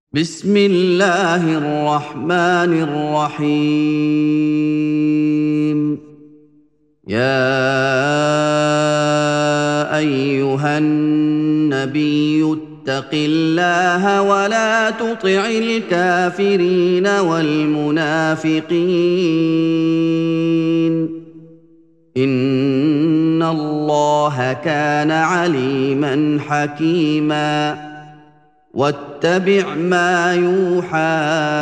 بسم الله الرحمن الرحيم. يا أيها النبي اتق الله ولا تطع الكافرين والمنافقين، إن الله كان عليما حكيما. واتبع ما يوحى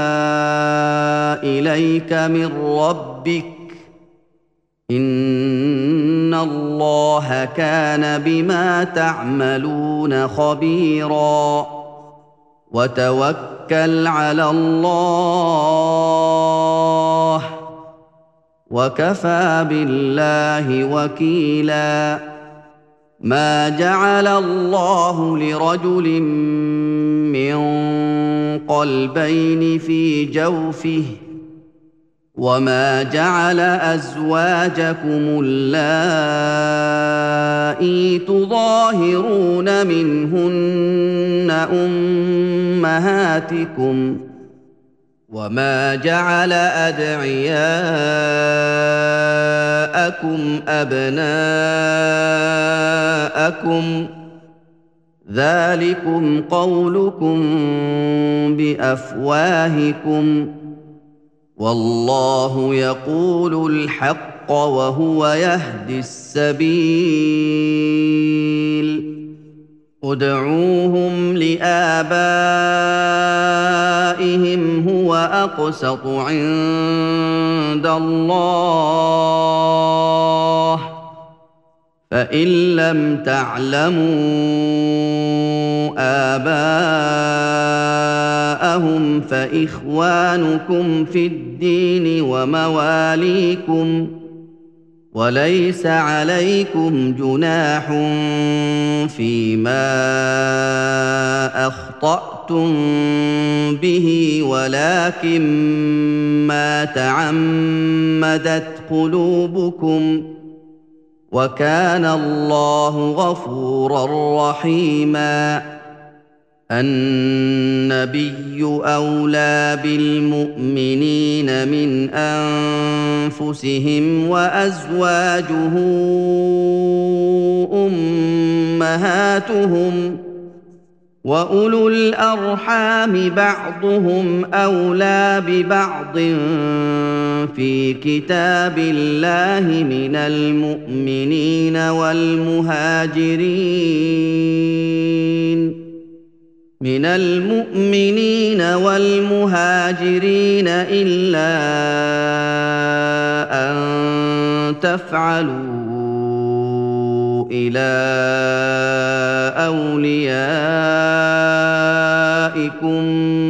إليك من ربك، إن الله كان بما تعملون خبيرا. وتوكل على الله، وكفى بالله وكيلا. ما جعل الله لرجل من قلبين في جوفه، وما جعل أزواجكم اللائي تظاهرون منهن أمهاتكم، وما جعل أدعياءكم أبناءكم، ذلكم قولكم بأفواهكم، والله يقول الحق وهو يهدي السبيل. ادعوهم لآبائهم هو أقسط عند الله، فإن لم تعلموا آباءهم فإخوانكم في الدين ومواليكم، وليس عليكم جناح فيما أخطأتم به، ولكن ما تعمدت قلوبكم، وكان الله غفورا رحيما. النبي أولى بالمؤمنين من أنفسهم، وأزواجه أمهاتهم، وأولو الأرحام بعضهم أولى ببعض في كتاب الله من المؤمنين والمهاجرين إلا أن تفعلوا إلى أوليائكم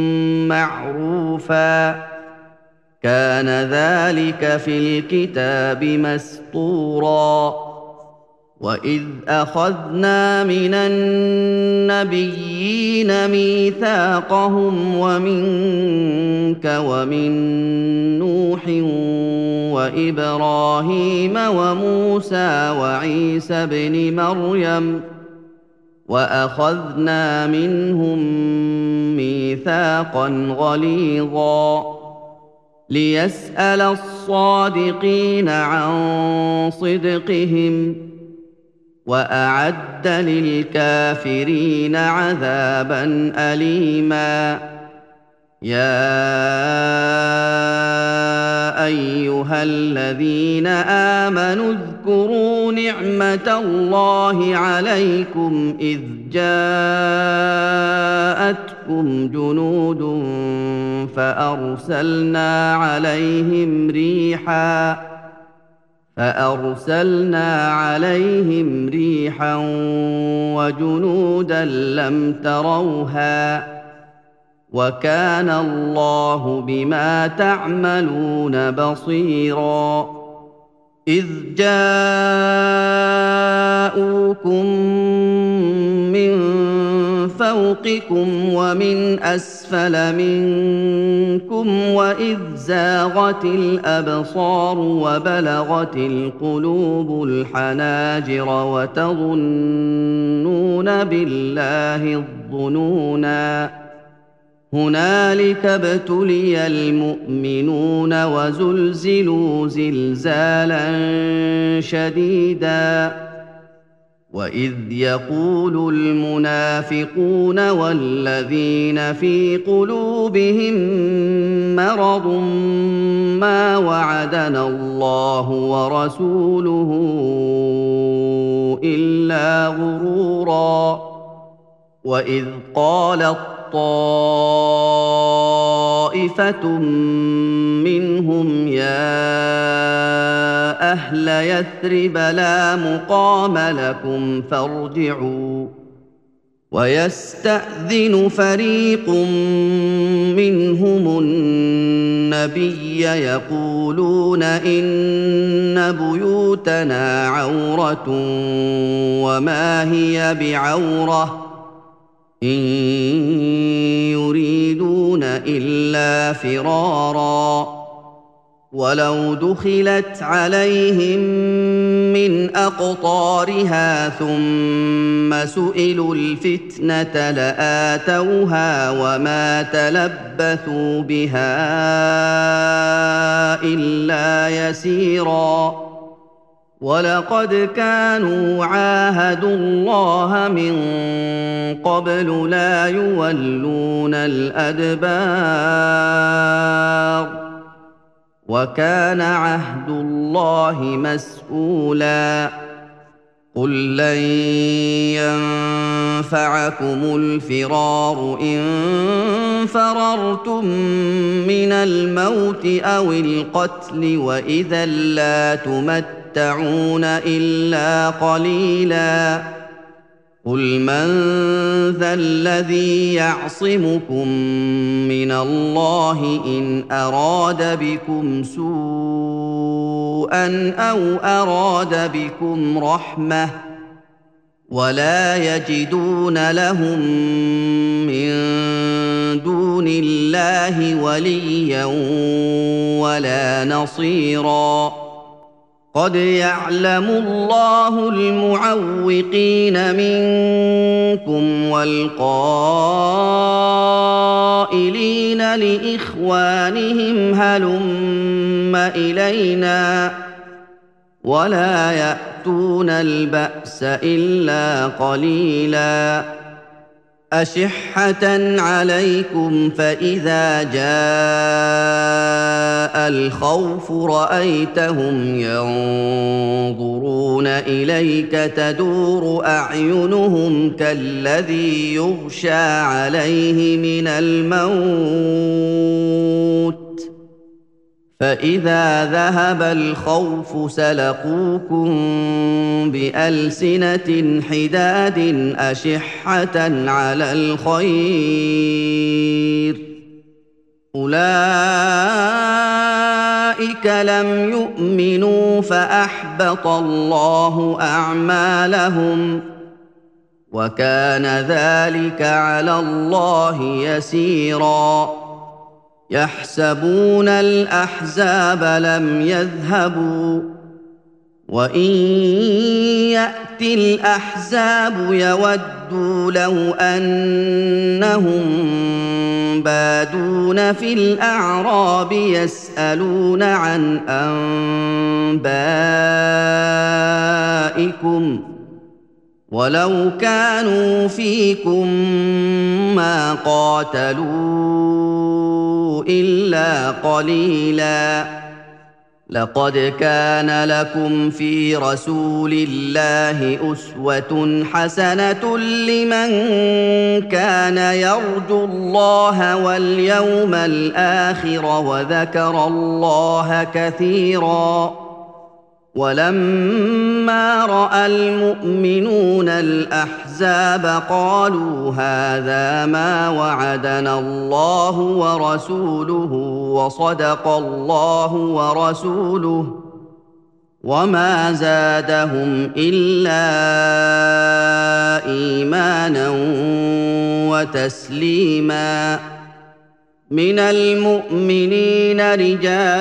معروفا، كان ذلك في الكتاب مسطورا. وإذ أخذنا من النبيين ميثاقهم ومنك ومن نوح وإبراهيم وموسى وعيسى ابن مريم، وأخذنا منهم ميثاقا غليظا، ليسأل الصادقين عن صدقهم، وأعد للكافرين عذابا أليما. يا أيها الذين آمنوا اذكروا نعمة الله عليكم إذ جاءتكم جنود فأرسلنا عليهم ريحا وجنودا لم تروها، وكان الله بما تعملون بصيرا. إذ جاءوكم من فوقكم ومن أسفل منكم، وإذ زاغت الأبصار وبلغت القلوب الحناجر وتظنون بالله الظنونا. هنالك ابتلي المؤمنون وزلزلوا زلزالا شديدا واذ يقول المنافقون والذين في قلوبهم مرض ما وعدنا الله ورسوله الا غرورا واذ قالت طائفة منهم يا أهل يثرب لا مقام لكم فارجعوا ويستأذن فريق منهم النبي يقولون إن بيوتنا عورة وما هي بعورة إن يريدون إلا فرارا ولو دخلت عليهم من أقطارها ثم سئلوا الفتنة لآتوها وما تلبثوا بها إلا يسيرا ولقد كانوا عاهدوا الله من قبل لا يولون الأدبار وكان عهد الله مسؤولا قل لن ينفعكم الفرار إن فررتم من الموت أو القتل وإذا لا تمتعون إلا قليلا قل من ذا الذي يعصمكم من الله إن أراد بكم سوءا أو أراد بكم رحمة ولا يجدون لهم من دون الله وليا ولا نصيرا قد يعلم الله المعوقين منكم والقائلين لإخوانهم هلم إلينا ولا يأتون البأس إلا قليلا أشحة عليكم فإذا جاء الخوف رأيتهم ينظرون إليك تدور أعينهم كالذي يغشى عليه من الموت فإذا ذهب الخوف سلقوكم بألسنة حداد أشحة على الخير أولئك لم يؤمنوا فأحبط الله أعمالهم وكان ذلك على الله يسيرا يحسبون الأحزاب لم يذهبوا وإن يأتي الأحزاب يودوا لو أنهم بادون في الأعراب يسألون عن أنبائكم ولو كانوا فيكم ما قاتلوا إلا قليلا لقد كان لكم في رسول الله أسوة حسنة لمن كان يرجو الله واليوم الآخر وذكر الله كثيرا ولما رأى المؤمنون الأحزاب قالوا هذا ما وعدنا الله ورسوله وصدق الله ورسوله وما زادهم إلا إيمانا وتسليما من المؤمنين رجال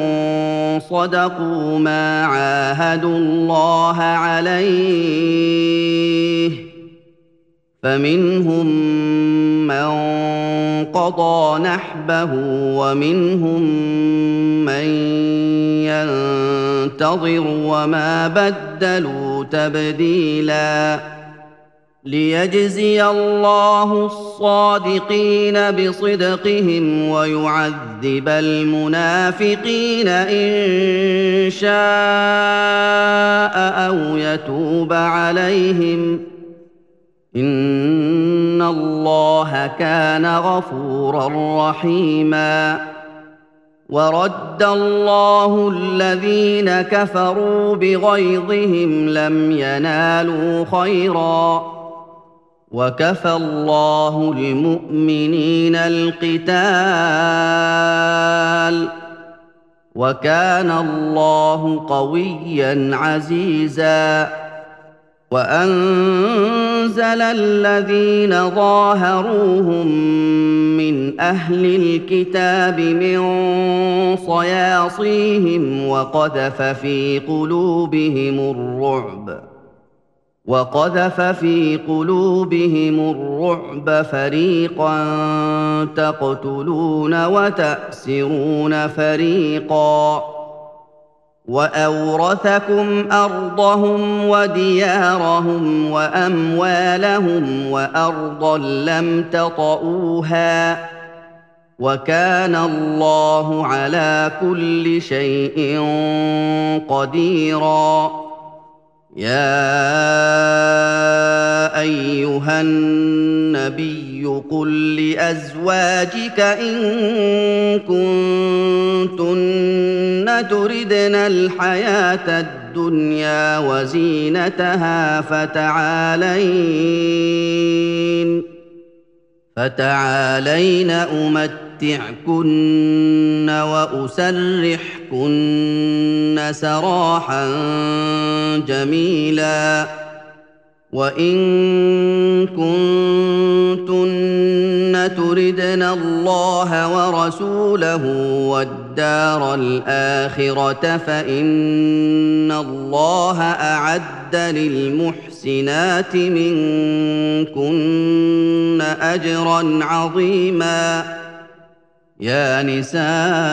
صدقوا ما عاهدوا الله عليه فمنهم من قضى نحبه ومنهم من ينتظر وما بدلوا تبديلا ليجزي الله الصادقين بصدقهم ويعذب المنافقين إن شاء أو يتوب عليهم إن الله كان غفورا رحيما ورد الله الذين كفروا بغيظهم لم ينالوا خيرا وكفى الله المؤمنين القتال وكان الله قويا عزيزا وأنزل الذين ظاهروهم من أهل الكتاب من صياصيهم وقذف في قلوبهم الرعب فريقا تقتلون وتأسرون فريقا وأورثكم أرضهم وديارهم وأموالهم وأرضا لم تطئوها وكان الله على كل شيء قديرا يا أيها النبي قل لأزواجك إن كنتن تردن الحياة الدنيا وزينتها فتعالين أمتعكن وأسرحكن سراحا جميلا وإن كنتن تردن الله ورسوله والدار الآخرة فإن الله أعد للمحسنات منكن أجرا عظيما يا نساء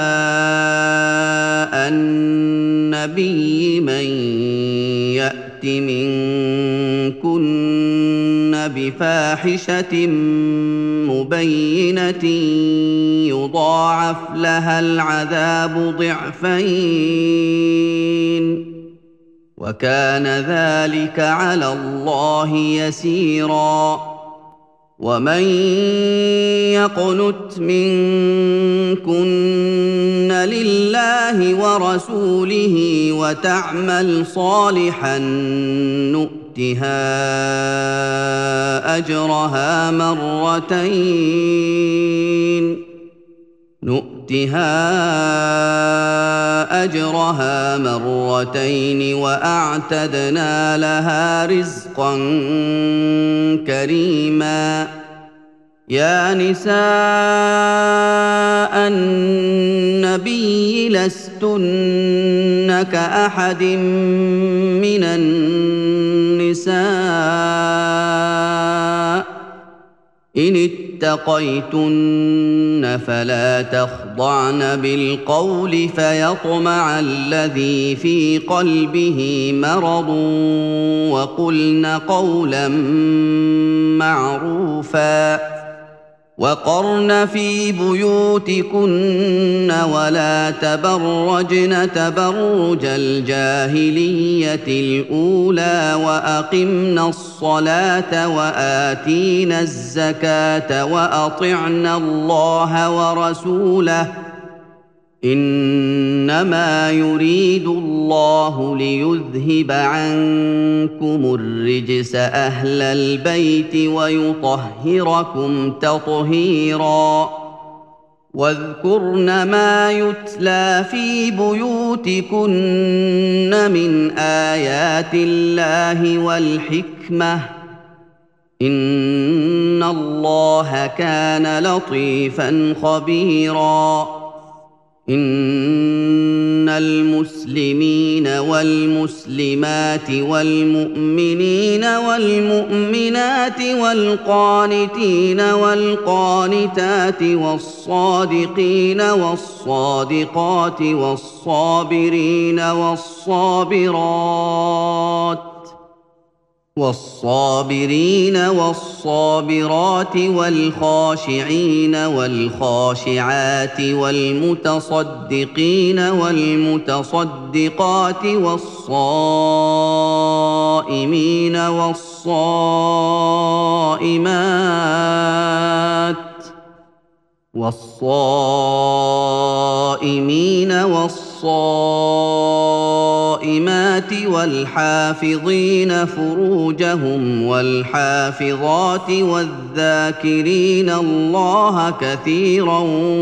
النبي من يأت منكن بفاحشة مبينة يضاعف لها العذاب ضعفين وكان ذلك على الله يسيرا ومن يقنت منكن لله ورسوله وتعمل صالحا نؤتها أجرها مرتين وأعتدنا لها رزقا كريما يا نساء النبي لستن كأحد من النساء إن اتقيتن فلا تخضعن بالقول فيطمع الذي في قلبه مرض وقلن قولا معروفا وقرن في بيوتكن ولا تبرجن تبرج الجاهلية الأولى وأقمن الصلاة وآتينا الزكاة وأطعنا الله ورسوله إنما يريد الله ليذهب عنكم الرجس أهل البيت ويطهركم تطهيرا واذكرن ما يتلى في بيوتكن من آيات الله والحكمة إن الله كان لطيفا خبيرا إن المسلمين والمسلمات والمؤمنين والمؤمنات والقانتين والقانتات والصادقين والصادقات والصابرين والصابرات والخاشعين والخاشعات والمتصدقين والمتصدقات والصائمين والصائمات والحافظين فروجهم والحافظات والذاكرين الله كثيرا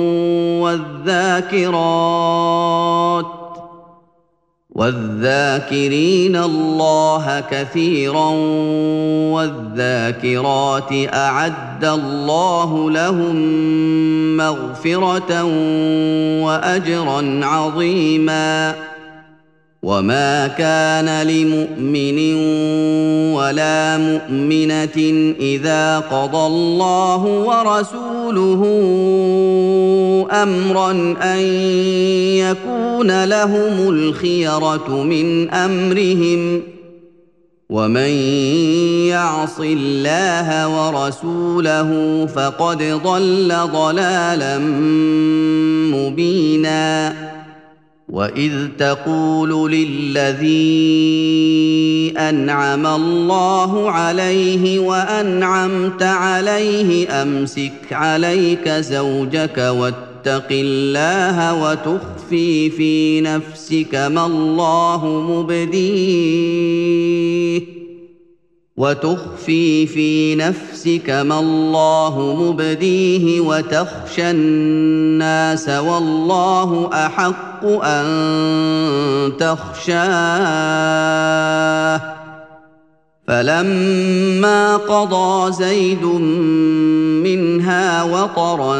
والذاكرات أعد الله لهم مغفرة وأجرا عظيما وما كان لمؤمن ولا مؤمنة إذا قضى الله ورسوله أمرا أن يكون لهم الخيرة من أمرهم ومن يعص الله ورسوله فقد ضل ضلالا مبينا وإذ تقول للذي أنعم الله عليه وأنعمت عليه أمسك عليك زوجك واتق الله وتخفي في نفسك ما الله مبديه وتخشى الناس والله أحق أن تخشاه فلما قضى زيد منها وطرا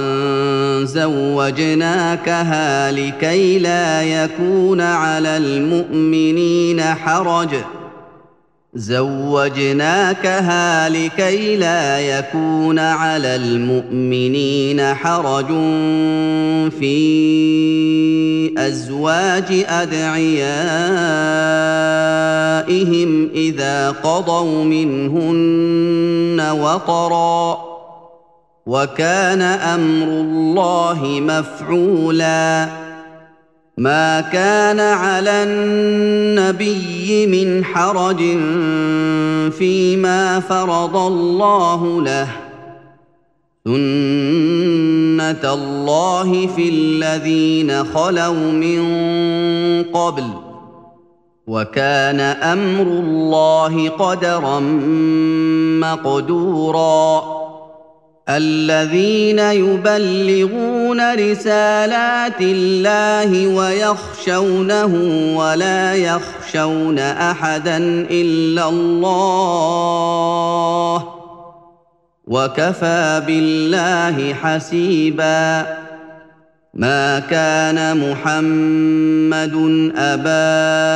زوجناكها لكي لا يكون على المؤمنين حرج في أزواج أدعيائهم إذا قضوا منهن وطرا وكان أمر الله مفعولا ما كان على النبي من حرج فيما فرض الله له سنة الله في الذين خلوا من قبل وكان أمر الله قدرا مقدورا الذين يبلغون رسالات الله ويخشونه ولا يخشون أحدا إلا الله وكفى بالله حسيبا ما كان محمد أبا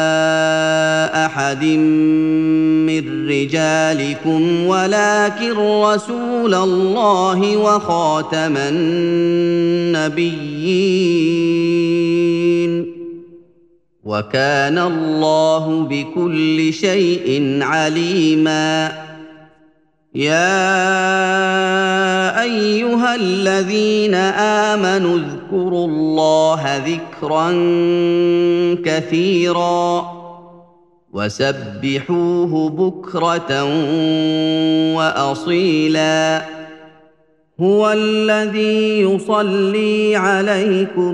أحد من رجالكم ولكن رسول الله وخاتم النبيين وكان الله بكل شيء عليما يا أيها الذين آمنوا اذكروا الله ذكرا كثيرا وسبحوه بكرة وأصيلا هو الذي يصلي عليكم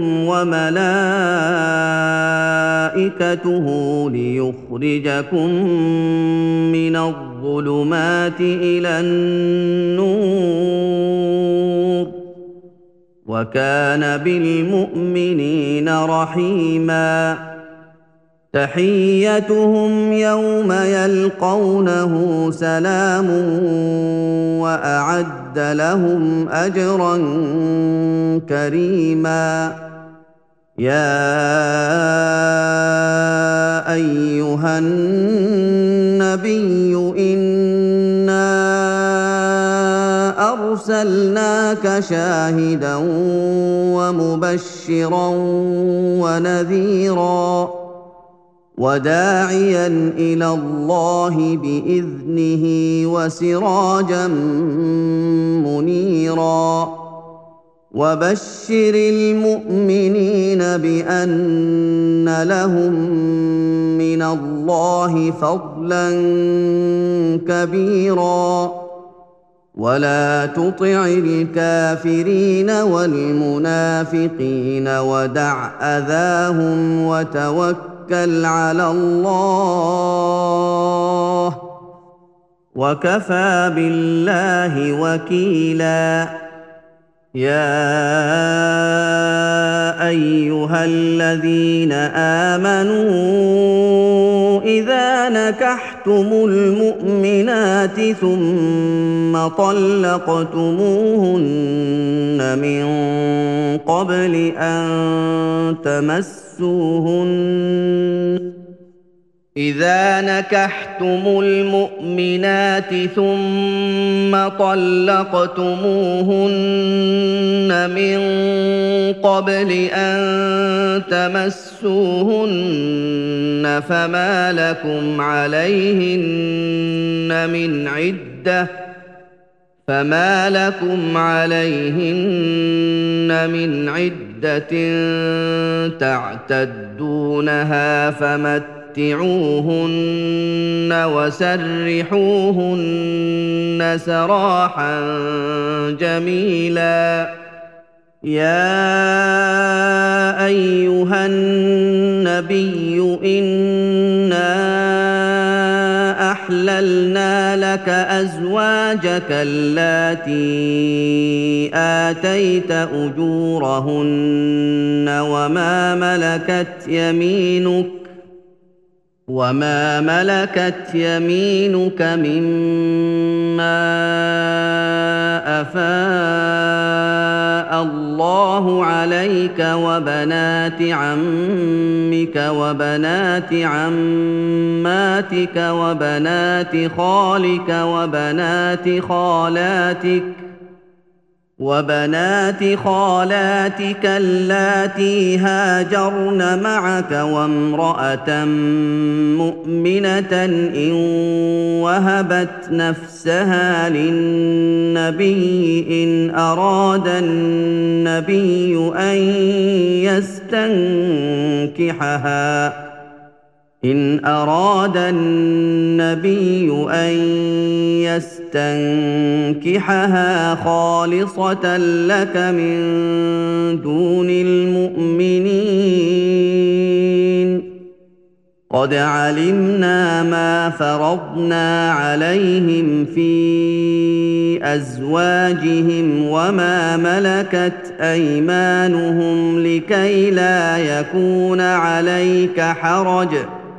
وملائكته ليخرجكم من الظلمات إلى النور وكان بالمؤمنين رحيما تحيتهم يوم يلقونه سلام وأعد لهم أجرا كريما يا ايها النبي انا ارسلناك شاهدا ومبشرا ونذيرا وداعيا الى الله باذنه وسراجا منيرا وبشر المؤمنين بان لهم من الله فضلا كبيرا ولا تطع الكافرين والمنافقين ودع اذاهم وتوكل على الله وكفى بالله وكيلا يا ايها الذين امنوا اذا نكحتم المؤمنات ثم طلقتموهن من قبل ان تمسوهن إذا نكحتم المؤمنات ثم طلقتموهن من قبل أن تمسوهن فما لكم عليهن من عدة تعتدونها فمتعوهن وسرحوهن سراحا جميلا يا ايها النبي انا احللنا لك ازواجك اللاتي اتيت اجورهن وما ملكت يمينك مما أفاء الله عليك وبنات عمك وبنات عماتك وبنات خالك وبنات خالاتك اللاتي هاجرن معك وامرأة مؤمنة إن وهبت نفسها للنبي إن أراد النبي أن يستنكحها خالصة لك من دون المؤمنين قد علمنا ما فرضنا عليهم في أزواجهم وما ملكت أيمانهم لكي لا يكون عليك حرج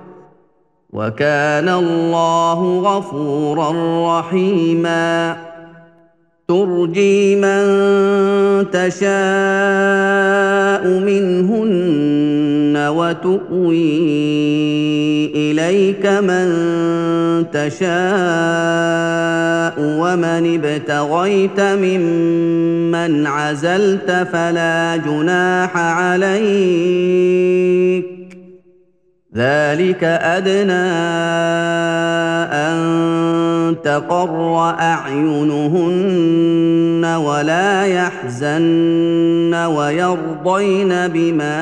وكان الله غفورا رحيما ترجي من تشاء منهن وتؤوي إليك من تشاء ومن ابتغيت ممن عزلت فلا جناح عليك ذلك أدنى أن تقر أعينهن ولا يحزن ويرضين بما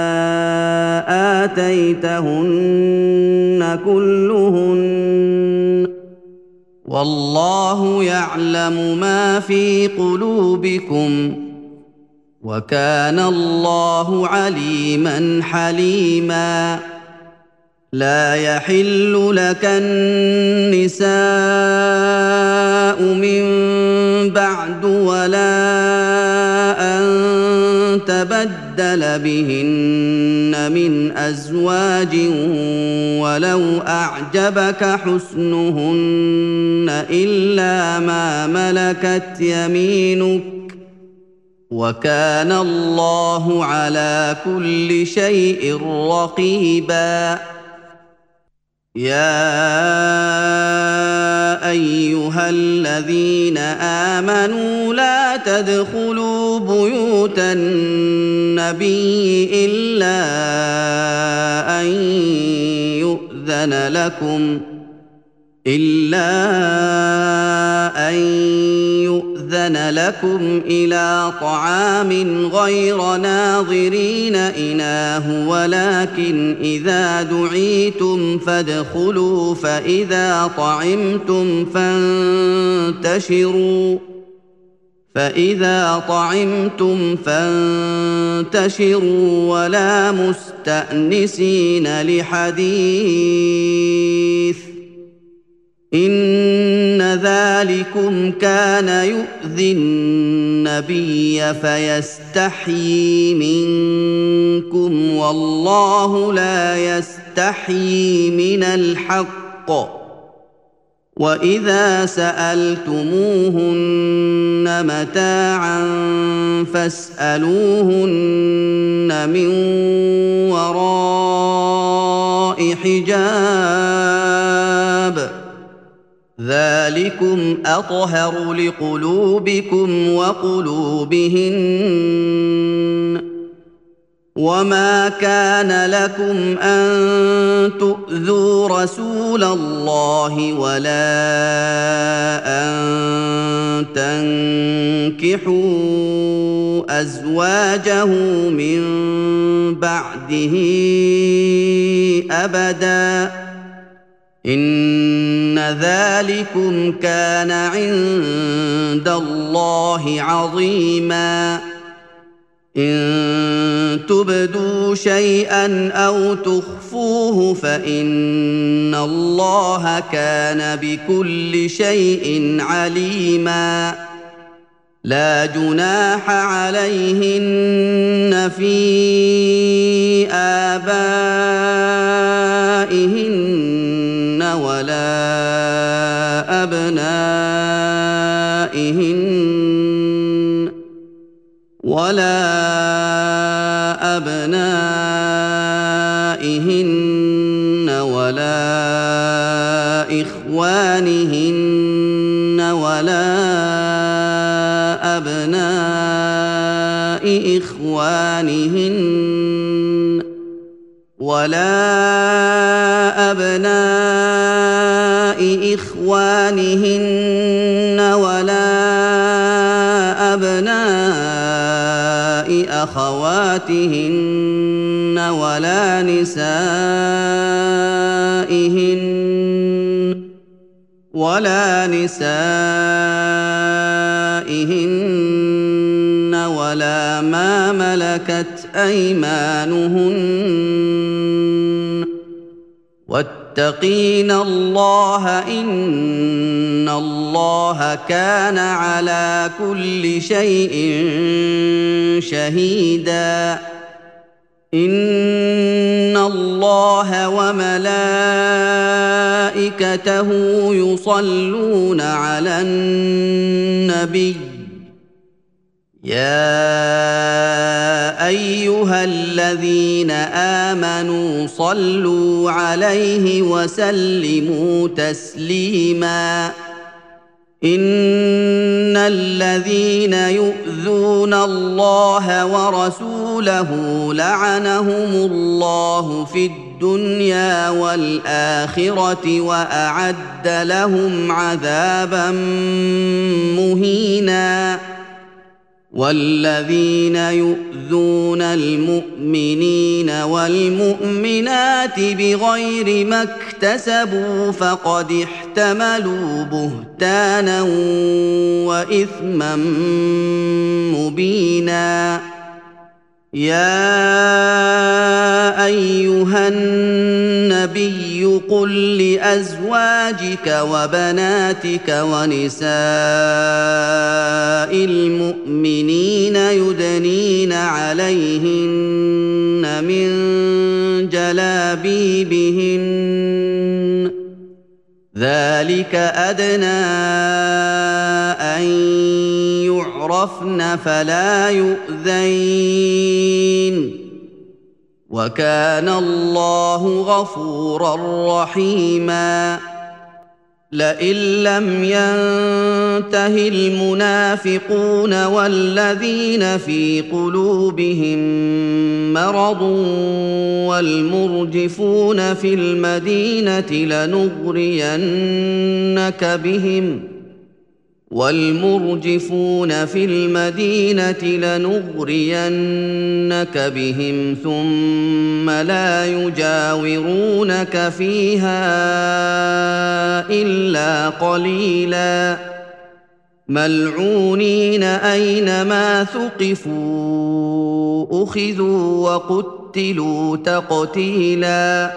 آتيتهن كلهن والله يعلم ما في قلوبكم وكان الله عليما حليما لا يحل لك النساء من بعد ولا أن تبدل بهن من أزواج ولو أعجبك حسنهن إلا ما ملكت يمينك وكان الله على كل شيء رقيبا يا ايها الذين امنوا لا تدخلوا بيوت النبي الا ان يؤذن لكم إلى طعام غير ناظرين إناه ولكن إذا دعيتم فادخلوا فإذا طعمتم فانتشروا ولا مستأنسين لحديث إن ذلكم كان يؤذي النبي فيستحيي منكم والله لا يستحيي من الحق وإذا سألتموهن متاعا فاسألوهن من وراء حجاب ذلكم أطهر لقلوبكم وقلوبهن وما كان لكم أن تؤذوا رسول الله ولا أن تنكحوا أزواجه من بعده أبدا إن ذلكم كان عند الله عظيما إن تبدوا شيئا أو تخفوه فإن الله كان بكل شيء عليما لا جناح عليهن في آبائهن ولا أبنائهن ولا إخوانهن ولا أبناء إخوانهن ولا أبناء أخواتهن ولا نسائهن ولا ما ملكت أيمانهن واتقين الله إن الله كان على كل شيء شهيدا إن الله وملائكته يصلون على النبي يا أيها الذين آمنوا صلوا عليه وسلموا تسليما إن الذين يؤذون الله ورسوله لعنهم الله في الدنيا والآخرة وأعد لهم عذابا مهينا والذين يؤذون المؤمنين والمؤمنات بغير ما اكتسبوا فقد احتملوا بهتانا وإثما مبينا يا أيها النبي قل لأزواجك وبناتك ونساء المؤمنين يدنين عليهن من جلابيبهن ذلك أدنى أن يعرفن فلا يؤذين وكان الله غفورا رحيما لئن لم ينته المنافقون والذين في قلوبهم مرض والمرجفون في المدينة لنغرينك بهم ثم لا يجاورونك فيها إلا قليلا ملعونين أينما ثقفوا أخذوا وقتلوا تقتيلا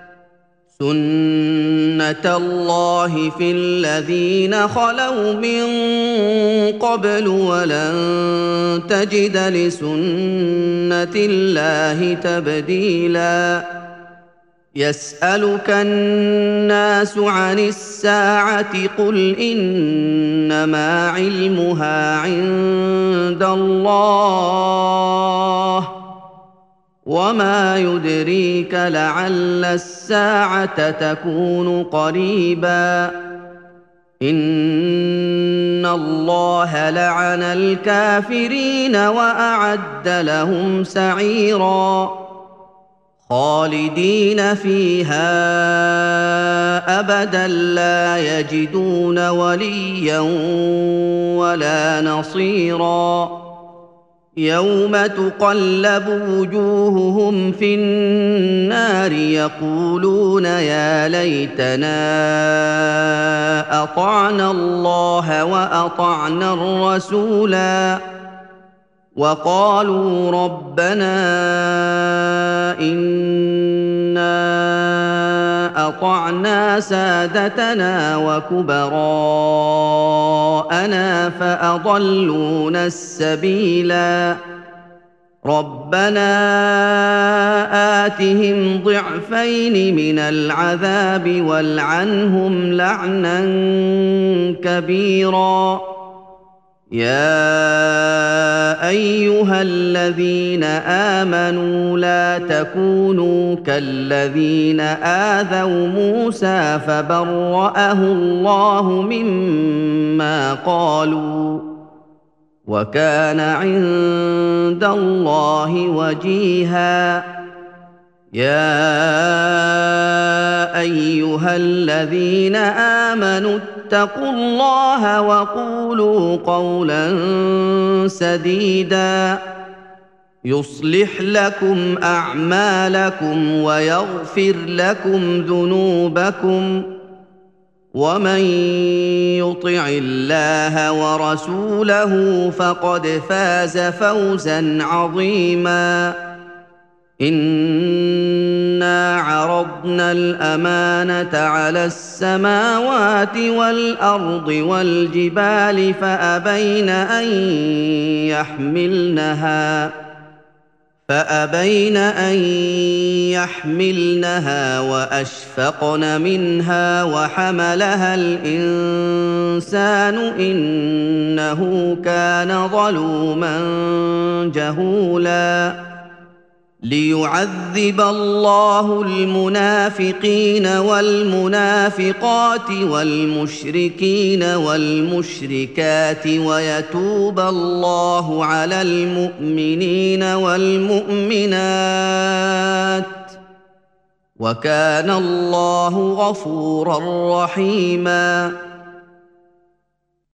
سنة الله في الذين خلوا من قبل ولن تجد لسنة الله تبديلا يسألك الناس عن الساعة قل إنما علمها عند الله وما يدريك لعل الساعة تكون قريبا إن الله لعن الكافرين وأعد لهم سعيرا خالدين فيها أبدا لا يجدون وليا ولا نصيرا يوم تقلب وجوههم في النار يقولون يا ليتنا أطعنا الله وأطعنا الرسولا وقالوا ربنا إنا أطعنا سادتنا وكبراءنا فأضلونا السبيلا ربنا آتهم ضعفين من العذاب والعنهم لعنا كبيرا يا أيها الذين آمنوا لا تكونوا كالذين آذوا موسى فبرأه الله مما قالوا وكان عند الله وجيها يا أيها الذين آمنوا اتقوا الله وقولوا قولا سديدا يصلح لكم أعمالكم ويغفر لكم ذنوبكم ومن يطع الله ورسوله فقد فاز فوزا عظيما إنا عرضنا الأمانة على السماوات والأرض والجبال فأبين أن يحملنها وأشفقن منها وحملها الإنسان إنه كان ظلوما جهولا ليعذب الله المنافقين والمنافقات والمشركين والمشركات ويتوب الله على المؤمنين والمؤمنات وكان الله غفورا رحيما